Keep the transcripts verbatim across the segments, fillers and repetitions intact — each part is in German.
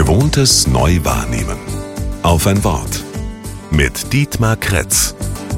Gewohntes neu wahrnehmen. Auf ein Wort. Mit Dietmar Kretz.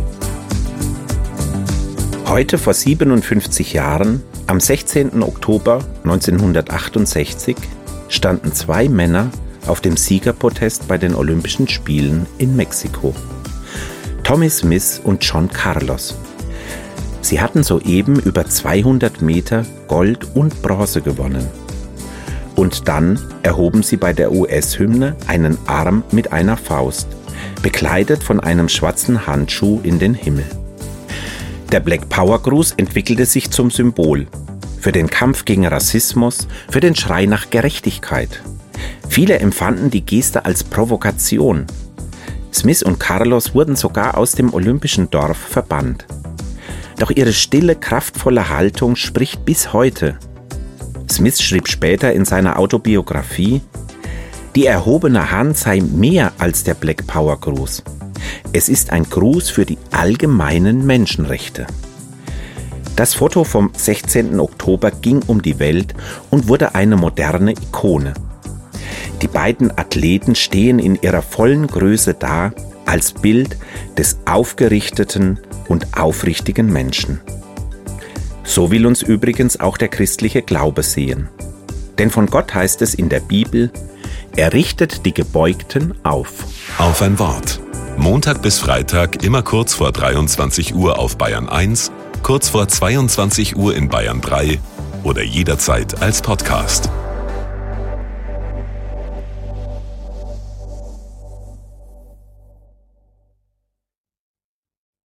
Heute vor siebenundfünfzig Jahren, am sechzehnten Oktober neunzehnhundertachtundsechzig, standen zwei Männer auf dem Siegerpodest bei den Olympischen Spielen in Mexiko. Tommie Smith und John Carlos. Sie hatten soeben über zweihundert Meter Gold und Bronze gewonnen. Und dann erhoben sie bei der U S-Hymne einen Arm mit einer Faust, bekleidet von einem schwarzen Handschuh in den Himmel. Der Black Power Gruß entwickelte sich zum Symbol für den Kampf gegen Rassismus, für den Schrei nach Gerechtigkeit. Viele empfanden die Geste als Provokation. Smith und Carlos wurden sogar aus dem olympischen Dorf verbannt. Doch ihre stille, kraftvolle Haltung spricht bis heute. Smith schrieb später in seiner Autobiografie: Die erhobene Hand sei mehr als der Black Power Gruß. Es ist ein Gruß für die allgemeinen Menschenrechte. Das Foto vom sechzehnten Oktober ging um die Welt und wurde eine moderne Ikone. Die beiden Athleten stehen in ihrer vollen Größe da als Bild des aufgerichteten und aufrichtigen Menschen. So will uns übrigens auch der christliche Glaube sehen. Denn von Gott heißt es in der Bibel: Er richtet die Gebeugten auf. Auf ein Wort. Montag bis Freitag immer kurz vor dreiundzwanzig Uhr auf Bayern eins, kurz vor zweiundzwanzig Uhr in Bayern drei oder jederzeit als Podcast.